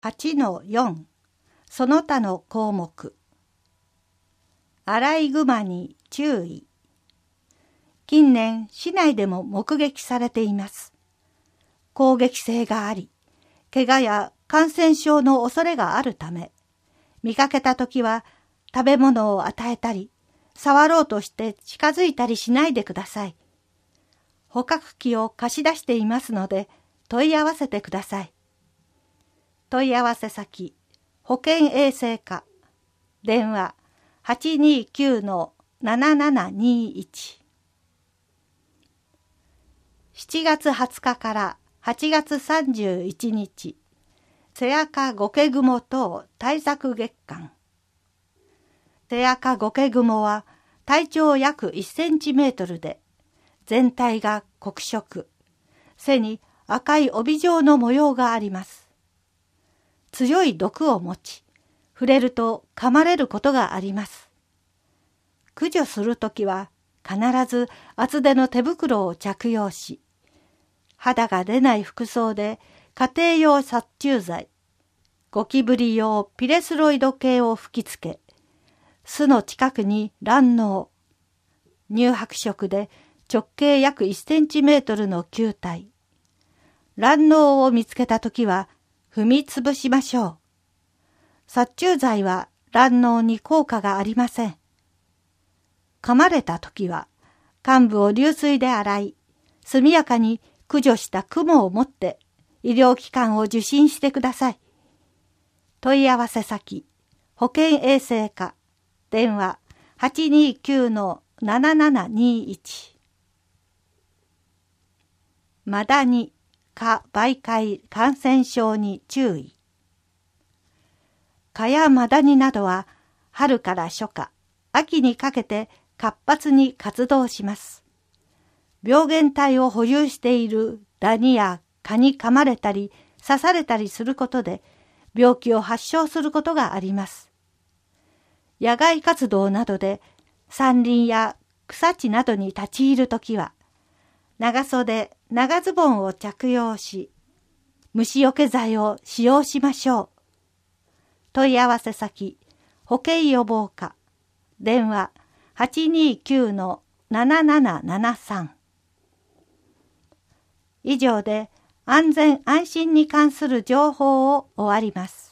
8-4 その他の項目。アライグマに注意。近年市内でも目撃されています。攻撃性があり、怪我や感染症の恐れがあるため、見かけたときは食べ物を与えたり、触ろうとして近づいたりしないでください。捕獲器を貸し出していますので問い合わせてください。問い合わせ先、保健衛生課、電話829-7721。7月20日から8月31日、セアカゴケグモ等対策月間。セアカゴケグモは体長約1センチメートルで、全体が黒色、背に赤い帯状の模様があります。強い毒を持ち、触れると噛まれることがあります。駆除するときは必ず厚手の手袋を着用し、肌が出ない服装で家庭用殺虫剤、ゴキブリ用ピレスロイド系を吹きつけ、巣の近くに卵嚢、乳白色で直径約1センチメートルの球体、卵嚢を見つけたときは踏みつぶしましょう。殺虫剤は卵嚢に効果がありません。噛まれたときは患部を流水で洗い、速やかに駆除したクモを持って医療機関を受診してください。問い合わせ先、保健衛生課、電話829-7721。マダニ、蚊媒介感染症に注意。蚊やマダニなどは春から初夏、秋にかけて活発に活動します。病原体を保有しているダニや蚊に噛まれたり刺されたりすることで病気を発症することがあります。野外活動などで山林や草地などに立ち入るときは、長袖、長ズボンを着用し、虫除け剤を使用しましょう。問い合わせ先、保健予防課、電話829-7773。以上で安全安心に関する情報を終わります。